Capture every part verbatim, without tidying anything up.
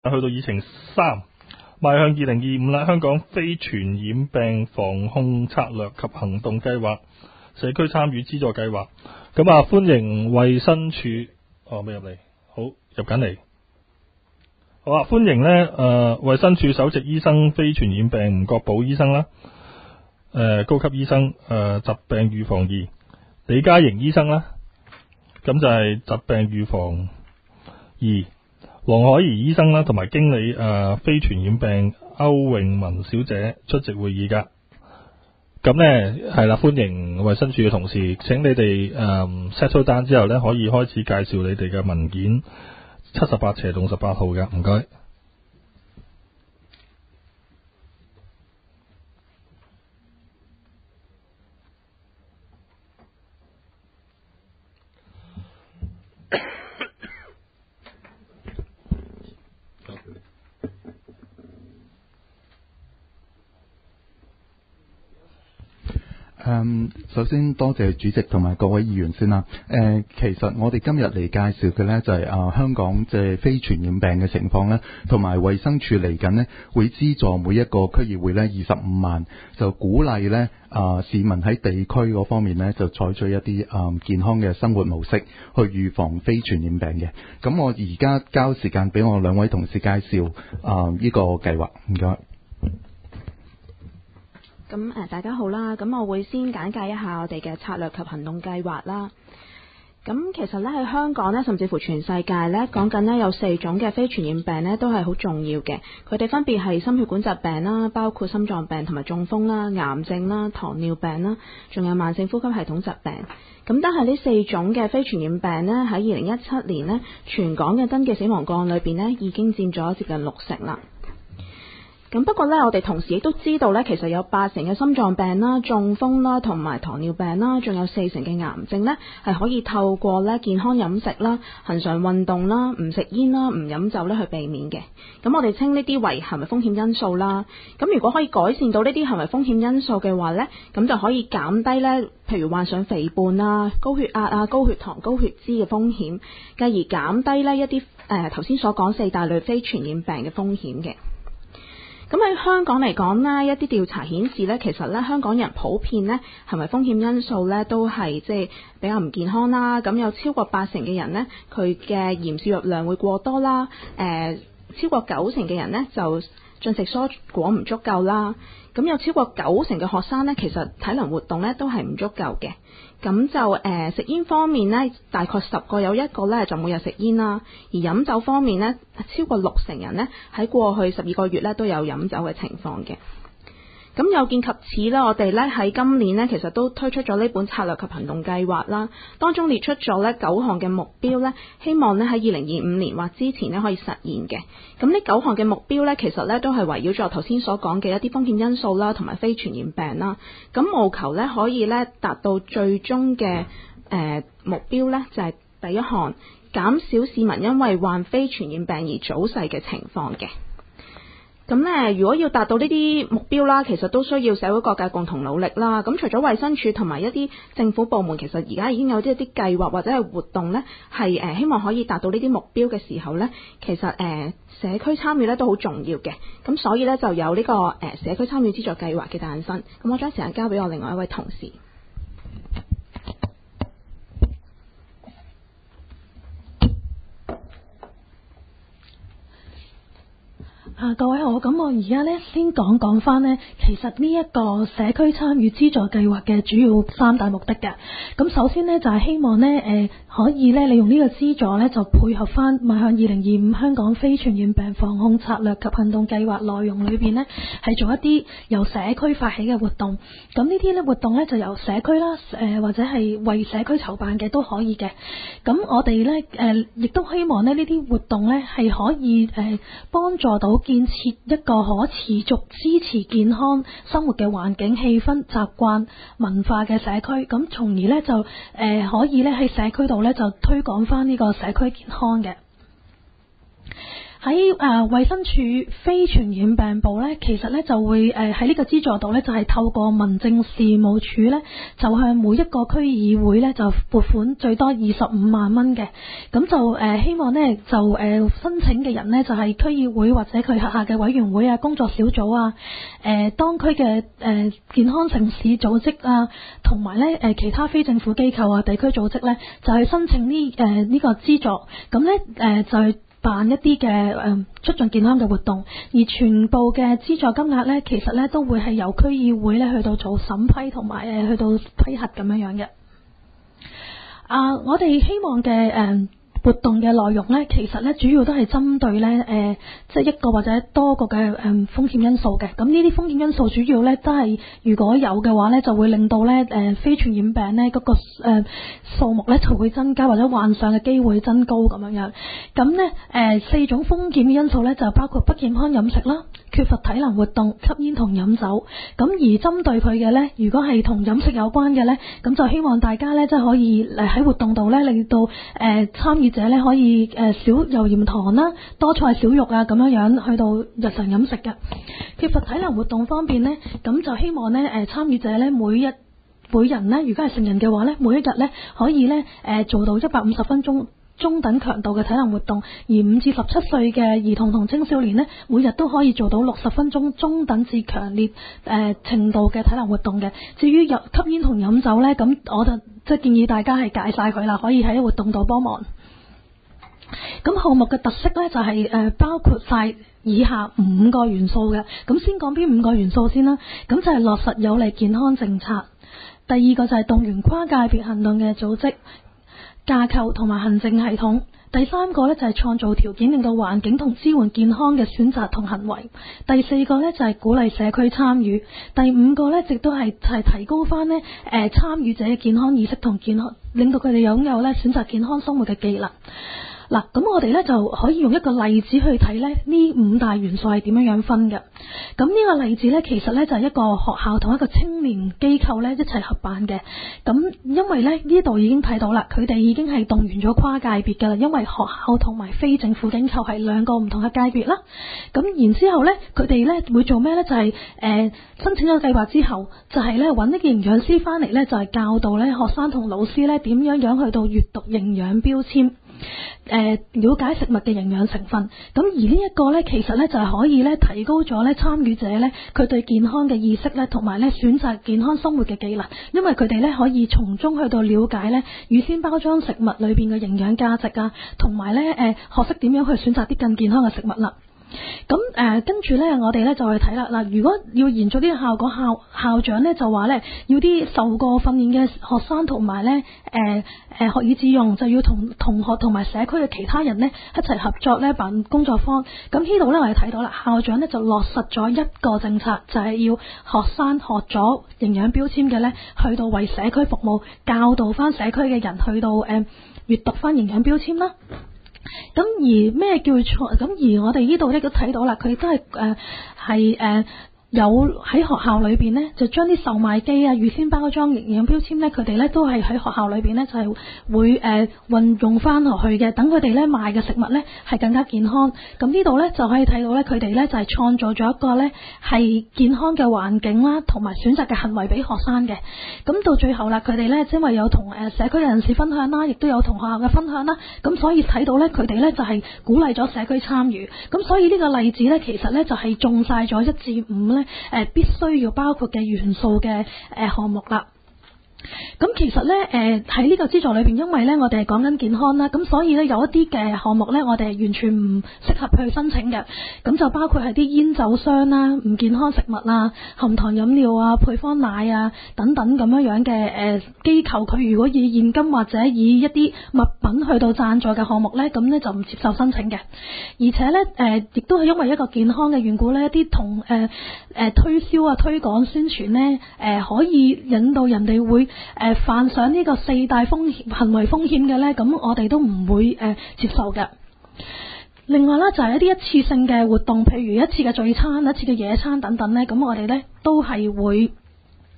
去到議程三，邁向二零二五啦，香港非傳染病防控策略及行動計劃社區參與資助計劃。咁啊，歡迎衛生署，哦未入嚟，好入緊嚟。好啊，歡迎呢誒，衛、呃、生署首席醫生非傳染病吳國寶醫生啦，誒、呃、高級醫生誒、呃、疾病預防二李嘉瑩醫生啦，咁就係疾病預防二。黃海怡醫生啦，同埋經理誒、呃、非傳染病歐詠文小姐出席會議噶。咁呢係啦，歡迎衛生署嘅同事，請你哋誒 settle down 之後呢，可以開始介紹你哋嘅文件七十八斜洞十八號嘅，唔該。 嗯，首先多謝主席同埋各位議員先啦。誒、呃，其實我哋今日嚟介紹嘅呢，就係、是、啊香港即係非傳染病嘅情況呢，同埋衛生署嚟緊呢會資助每一個區議會呢二十五萬，就鼓勵呢啊市民喺地區嗰方面呢就採取一啲啊、嗯、健康嘅生活模式去預防非傳染病嘅。咁我而家交時間俾我兩位同事介紹啊呢、這個計劃，唔該。 咁誒，大家好啦。咁我會先簡介一下我哋嘅策略及行動計劃啦。咁其實咧喺香港咧，甚至乎全世界咧，講緊咧有四種嘅非傳染病咧，都係好重要嘅。佢哋分別係心血管疾病啦，包括心臟病同埋中風啦、癌症啦、糖尿病啦，仲有慢性呼吸系統疾病。咁但係呢四種嘅非傳染病咧，喺二零一七年咧，全港嘅登記死亡個案裏邊咧，已經佔咗接近六成啦。咁不過呢，我哋同時亦都知道呢，其實有八成嘅心臟病啦、中風啦、同埋糖尿病啦，仲有四成嘅癌症呢，係可以透過呢健康飲食啦、恆常運動啦、唔食煙啦、唔飲酒呢去避免嘅。咁我哋稱呢啲為行為風險因素啦。咁如果可以改善到呢啲行為風險因素嘅話呢，咁就可以減低呢，譬如患上肥胖啊、高血壓啊、高血糖、高血脂嘅風險，繼而減低呢一啲誒頭先所講四大類非傳染病嘅風險嘅。咁喺香港嚟講呢，一啲調查顯示呢，其實呢香港人普遍呢行為風險因素呢都係即係比較唔健康啦。咁有超過八成嘅人呢，佢嘅鹽攝入量會過多啦。誒、呃，超過九成嘅人呢，就進食蔬果唔足夠啦。咁有超過九成嘅學生呢，其實體能活動呢都係唔足夠嘅。咁就誒、呃、食煙方面呢，大概十個有一個呢就每日食煙啦。而飲酒方面呢，超過六成人呢喺過去十二個月呢都有飲酒嘅情況嘅。咁有見及此啦，我哋咧喺今年呢，其實都推出咗呢本策略及行動計劃啦，當中列出咗呢九項嘅目標呢，希望呢喺二零二五年或之前呢可以實現嘅。咁呢九項嘅目標呢，其實呢都係圍繞咗頭先所講嘅一啲風險因素啦，同埋非傳染病啦。咁務求呢可以呢達到最終嘅誒目標呢，就係第一項，減少市民因為患非傳染病而早逝嘅情況嘅。咁咧，如果要達到呢啲目標啦，其實都需要社會各界共同努力啦。咁除咗衛生署同埋一啲政府部門，其實而家已經有啲一啲計劃或者係活動呢，係誒希望可以達到呢啲目標嘅時候呢，其實誒社區參與呢都好重要嘅。咁所以呢，就有呢個誒社區參與資助計劃嘅誕生。咁我將時間交俾我另外一位同事。 啊，各位好，咁我而家咧先講講翻呢，其實呢一個社區參與資助計劃嘅主要三大目的嘅。咁首先呢，就係、是、希望呢誒、呃、可以呢利用呢個資助呢，就配合翻邁向二零二五香港非傳染病防控策略及行動計劃內容裏邊呢，係做一啲由社區發起嘅活動。咁呢啲呢活動呢，就由社區啦，誒、呃、或者係為社區籌辦嘅都可以嘅。咁我哋呢，誒、呃、亦都希望呢呢啲活動呢，係可以誒幫、呃、助到建設一個可持續支持健康生活嘅環境、氣氛、習慣、文化嘅社區，咁從而呢，就誒、呃、可以呢喺社區度呢，就推廣翻呢個社區健康嘅。 喺誒衛生署非傳染病部咧，其實咧就會誒喺呢個資助度咧，就係透過民政事務處咧，就向每一個區議會咧就撥款最多二十五萬蚊嘅。咁就誒希望咧就誒申請嘅人咧就係區議會或者佢轄下嘅委員會啊、工作小組啊、誒當區嘅誒健康城市組織啊，同埋咧誒其他非政府機構啊、地區組織咧，就係申請呢誒呢個資助。咁咧誒就係辦一啲嘅誒促進健康嘅活動，而全部嘅資助金額咧，其實咧都會係由區議會咧去到做審批同埋誒去到批核咁樣樣嘅。啊，我哋希望嘅誒。呃活動嘅內容呢，其實呢主要都係針對呢，誒、呃，即係一個或者多個嘅誒、呃、風險因素嘅。咁呢啲風險因素主要呢都係如果有嘅話呢，就會令到呢誒、呃、非傳染病呢嗰、那個誒、呃、數目呢就會增加，或者患上嘅機會增高咁樣樣。咁呢誒、呃、四種風險嘅因素呢，就包括不健康飲食啦、缺乏體能活動、吸煙同飲酒。咁而針對佢嘅呢，如果係同飲食有關嘅呢，咁就希望大家呢，即係可以誒喺活動度呢，令到誒參與者咧可以誒少油鹽糖啦，多菜少肉啊咁樣樣去到日常飲食嘅。缺乏體能活動方面呢，咁就希望呢誒參與者呢，每一每人呢，如果係成人嘅話呢，每一日呢可以呢誒做到一百五十分鐘中等強度嘅體能活動，而五至十七歲嘅兒童同青少年呢，每日都可以做到六十分鐘中等至強烈誒、呃、程度嘅體能活動嘅。至於入吸煙同飲酒呢，咁我就即係建議大家係戒晒佢啦，可以喺活動度幫忙。咁項目嘅特色呢，就係、是、誒、呃、包括晒以下五個元素嘅。咁先講邊五個元素先啦。咁就係落實有利健康政策。第二個就係動員跨界別行動嘅組織架構同埋行政系統。第三個呢，就係創造條件，令到環境同支援健康嘅選擇同行為。第四個呢，就係鼓勵社區參與。第五個呢，亦都係係提高翻呢誒參與者嘅健康意識同健康，令到佢哋擁有呢選擇健康生活嘅技能。嗱，咁我哋咧就可以用一個例子去睇咧呢五大元素係點樣樣分嘅。咁呢個例子咧，其實咧就係一個學校同一個青年機構咧一齊合辦嘅。咁因為咧呢度已經睇到啦，佢哋已經係動員咗跨界別㗎啦。因為學校同埋非政府機構係兩個唔同嘅界別啦。咁然之後咧，佢哋咧會做咩咧？就係、是、誒、呃、申請咗計劃之後，就係咧揾啲營養師翻嚟咧，就係、是、教導咧學生同老師咧點樣樣去到閱讀營養標籤。誒、呃，了解食物嘅營養成分，咁而呢一個呢，其實呢就係可以呢提高咗呢參與者呢佢對健康嘅意識呢，同埋呢選擇健康生活嘅技能，因為佢哋呢可以從中去到了解呢預先包裝食物裏邊嘅營養價值啊，同埋呢誒、呃、學識點樣去選擇啲更健康嘅食物啦。咁誒，跟住咧，我哋咧就去睇啦。嗱，如果要延續呢個效果，校校長咧就話咧，要啲受過訓練嘅學生同埋咧，誒誒學以致用，就要同同學同埋社區嘅其他人咧一齊合作咧辦工作坊。咁呢度咧我哋睇到啦，校長咧就落實咗一個政策，就係要學生學咗營養標籤嘅咧，去到為社區服務，教導翻社區嘅人去到誒閱讀翻營養標籤啦。咁而咩叫錯？咁而我哋呢度咧都睇到啦，佢都係誒係誒有喺學校裏邊呢，就將啲售賣機啊、預先包裝營養標籤呢，佢哋呢都係喺學校裏邊呢，就係、是、會誒、呃、運用翻落去嘅，等佢哋呢賣嘅食物呢係更加健康。咁呢度呢，就可以睇到呢，佢哋呢就係、是、創造咗一個呢係健康嘅環境啦，同埋選擇嘅行為俾學生嘅。咁到最後啦，佢哋呢因為有同誒社區嘅人士分享啦，亦都有同學校嘅分享啦，咁所以睇到呢，佢哋呢就係、是、鼓勵咗社區參與。咁所以呢個例子呢，其實呢就係、是、中晒咗一至五呢。誒、呃，必須要包括嘅元素嘅誒項目啦。咁其實咧，誒喺呢個資助裏邊，因為咧我哋係講緊健康啦，咁所以咧有一啲嘅項目咧，我哋係完全唔適合去申請嘅。咁就包括係啲煙酒商啦、唔健康食物啊、含糖飲料啊、配方奶啊等等咁樣樣嘅誒機構，佢如果以現金或者以一啲物品去到贊助嘅項目咧，咁咧就唔接受申請嘅。而且咧，誒、呃、亦都係因為一個健康嘅緣故咧，一啲同誒誒推銷啊、推廣宣傳咧，誒、呃、可以引導人哋會。誒、呃、犯上呢個四大風險行為風險嘅呢，咁我哋都唔會誒、呃、接受嘅。另外啦，就係、是、一啲一次性嘅活動，譬如一次嘅聚餐、一次嘅野餐等等呢，咁我哋呢都係會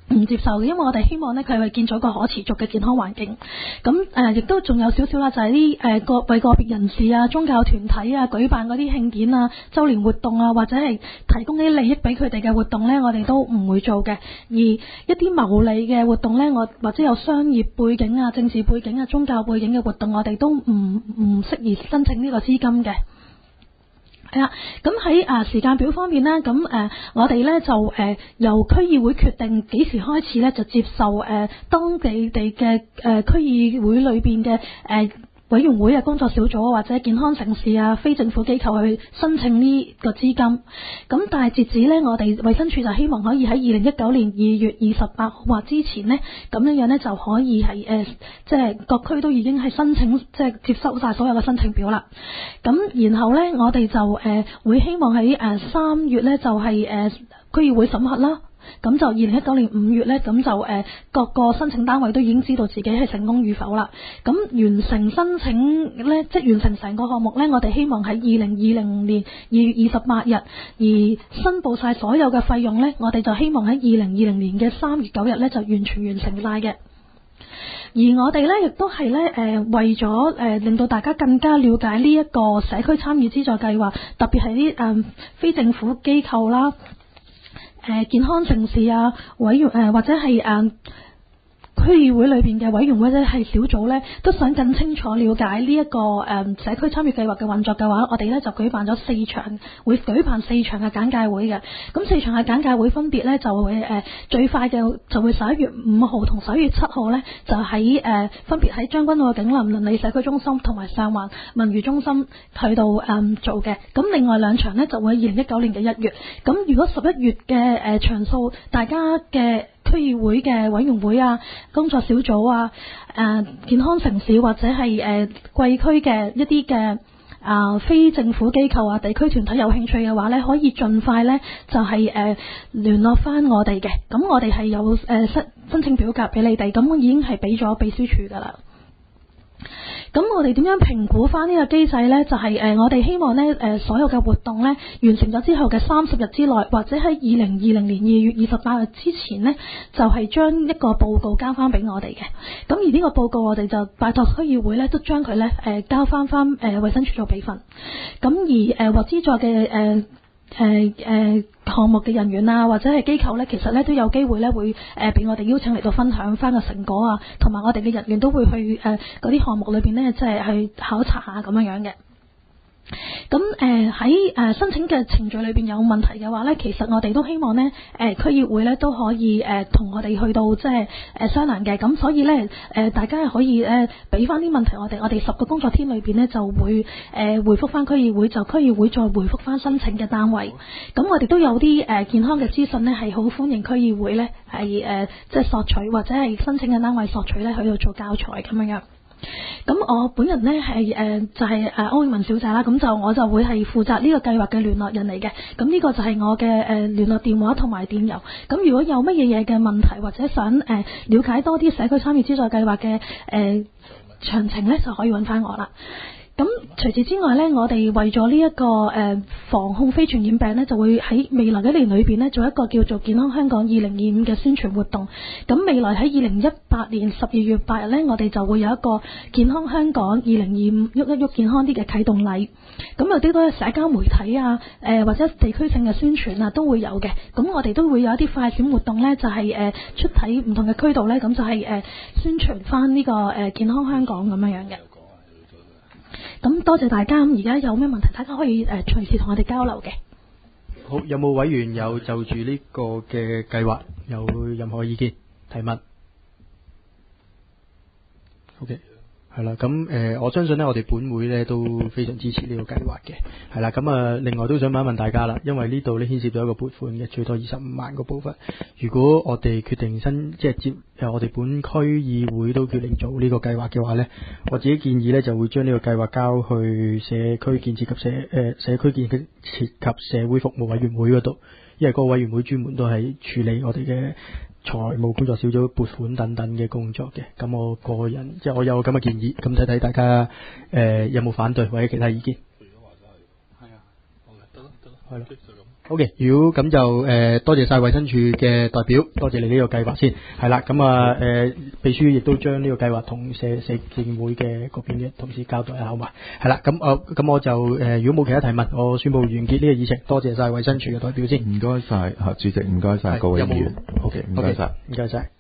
唔接受嘅，因為我哋希望咧佢係建造一個可持續嘅健康環境。咁誒，亦都仲有少少啦，就係啲誒個為個別人士啊、宗教團體啊舉辦嗰啲慶典啊、週年活動啊，或者係提供啲利益俾佢哋嘅活動咧，我哋都唔會做嘅。而一啲牟利嘅活動咧，我或者有商業背景啊、政治背景啊、宗教背景嘅活動，我哋都唔唔適宜申請呢個資金嘅。係啦，咁喺誒時間表方面呢，咁誒、呃、我哋咧就誒、呃、由區議會決定幾時開始咧，就接受誒、呃、當地地嘅誒區議會裏邊嘅誒委員會啊、工作小組或者健康城市啊、非政府機構去申請呢個資金。咁但係截止呢，我哋衛生署就希望可以喺二零一九年二月二十八號或之前呢，咁樣樣呢就可以係誒、呃、即係各區都已經係申請，即係接收晒所有嘅申請表啦。咁然後呢，我哋就誒、呃、會希望喺誒三月呢，就係、是、誒、呃、區議會審核啦。咁就二零一九年五月呢，咁就誒、呃、各個申請單位都已經知道自己係成功與否啦。咁完成申請呢，即係完成成個項目呢，我哋希望喺二零二零年二月二十八日，而申報晒所有嘅費用呢，我哋就希望喺二零二零年嘅三月九日呢，就完全完成晒嘅。而我哋呢，亦都係呢，誒、呃、為咗誒、呃、令到大家更加了解呢一個社區參與資助計劃，特別係啲誒非政府機構啦。誒健康城市啊，委員誒、呃、或者係誒、呃、區議會裏邊嘅委員會或者係小組呢，都想更清楚了解呢、這、一個誒、呃、社區參與計劃嘅運作嘅話，我哋呢就舉辦咗四場，會舉辦四場嘅簡介會嘅。咁四場嘅簡介會分別呢，就會誒、呃、最快嘅就會十一月五號同十一月七號呢，就喺誒、呃、分別喺將軍澳景林鄰里社區中心同埋上環文娛中心去到誒、呃、做嘅。咁另外兩場呢，就會喺二零一九年嘅一月。咁如果十一月嘅誒、呃、場數，大家嘅區議會嘅委員會啊、工作小組啊、誒、呃、健康城市或者係誒貴區嘅一啲嘅啊非政府機構啊、地區團體有興趣嘅話咧，可以盡快咧就係、是、誒、呃、聯絡翻我哋嘅。咁我哋係有誒申、呃、申請表格俾你哋，咁我已經係俾咗秘書處噶啦。咁我哋點樣評估翻呢個機制呢？就係、是、誒、呃，我哋希望呢誒、呃，所有嘅活動呢完成咗之後嘅三十日之內，或者喺二零二零年二月二十八日之前呢，就係、是、將一個報告交翻俾我哋嘅。咁而呢個報告我哋就拜託區議會呢，都將佢呢誒、呃、交翻翻誒衛生署做備份。咁而誒獲資助嘅誒誒誒項目嘅人員啊，或者係機構呢，其實呢都有機會呢會誒俾、呃、我哋邀請嚟到分享翻個成果啊，同埋我哋嘅人員都會去誒嗰啲項目裏邊呢，即係去考察下咁樣樣嘅。咁誒喺誒申請嘅程序裏邊有問題嘅話呢，其實我哋都希望呢誒、呃、區議會呢都可以誒同、呃、我哋去到即係誒商量嘅。咁所以呢，誒、呃、大家係可以誒俾翻啲問題我哋，我哋十個工作天裏邊呢就會誒、呃、回覆翻區議會，就區議會再回覆翻申請嘅單位。咁我哋都有啲誒、呃、健康嘅資訊呢，係好歡迎區議會呢係誒、呃、即係索取或者係申請嘅單位索取呢去到做教材咁樣樣。咁我本人呢係誒就係誒歐永文小姐啦，咁就我就會係負責呢個計劃嘅聯絡人嚟嘅。咁呢個就係我嘅誒聯絡電話同埋電郵。咁如果有乜嘢嘢嘅問題或者想誒了解多啲社區參與資助計劃嘅誒詳情呢，就可以揾翻我啦。咁除此之外呢，我哋為咗呢一個誒、呃、防控非傳染病呢，就會喺未來一年裏邊呢做一個叫做健康香港二零二五嘅宣傳活動。咁未來喺二零一八年十二月八日呢，我哋就會有一個健康香港二零二五喐一喐健康啲嘅啟動禮。咁有啲多社交媒體啊，誒、呃、或者地區性嘅宣傳啊都會有嘅。咁我哋都會有一啲快閃活動呢，就係、是、誒、呃、出體唔同嘅區度呢，咁就係、是、誒、呃、宣傳翻呢、這個誒、呃、健康香港咁樣樣嘅。咁多謝大家，而家有咩問題，大家可以誒隨時同我哋交流嘅。 好，有冇委員有就住呢個嘅計劃有任何意見提問 ？OK。係啦，咁誒、呃，我相信呢，我哋本會呢都非常支持呢個計劃嘅。係啦，咁啊，另外都想問一問大家啦，因為呢度呢牽涉到一個撥款嘅，最多二十五萬個部分。如果我哋決定新即係接誒，我哋本區議會都決定做呢個計劃嘅話呢，我自己建議呢就會將呢個計劃交去社區建設及社誒、呃、社區建設及社會服務委員會嗰度，因為嗰個委員會專門都係處理我哋嘅財務工作小組撥款等等嘅工作嘅。咁我個人即係我有咁嘅建議，咁睇睇大家誒、呃、有冇反對或者其他意見。係啊，好嘅，得啦得啦，係啦。 好嘅，如果咁就誒、呃、多謝晒衛生署嘅代表，多謝你呢個計劃先，係啦，咁啊誒秘書亦都將呢個計劃同社社建會嘅嗰邊嘅同事交代一下好嘛，係啦，咁我咁我就誒、呃、如果冇其他提問，我宣佈完結呢個議程，多謝晒衛生署嘅代表先， 唔該晒嚇主席，唔該晒各位議員， 好嘅， 唔該晒。 唔該晒。